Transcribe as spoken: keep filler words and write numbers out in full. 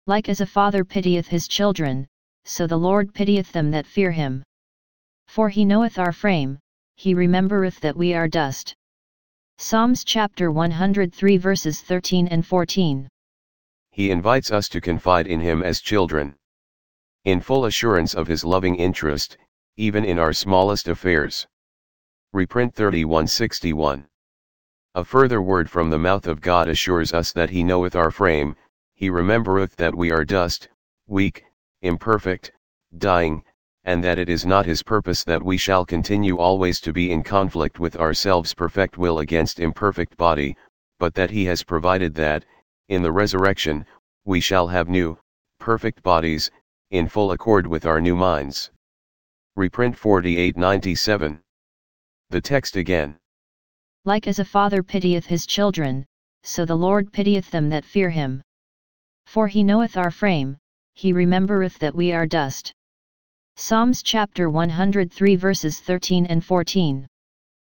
Like as a father pitieth his children, so the Lord pitieth them that fear him. For he knoweth our frame, he remembereth that we are dust. Psalms chapter one hundred three verses thirteen and fourteen. He invites us to confide in him as children. In full assurance of his loving interest, even in our smallest affairs. Reprint thirty-one sixty-one. A further word from the mouth of God assures us that he knoweth our frame, he remembereth that we are dust, weak, imperfect, dying, and that it is not his purpose that we shall continue always to be in conflict with ourselves' perfect will against imperfect body, but that he has provided that, in the resurrection, we shall have new, perfect bodies, in full accord with our new minds. Reprint forty-eight ninety-seven. The text again. Like as a father pitieth his children, so the Lord pitieth them that fear him. For he knoweth our frame, he remembereth that we are dust. Psalms chapter one hundred three verses thirteen and fourteen.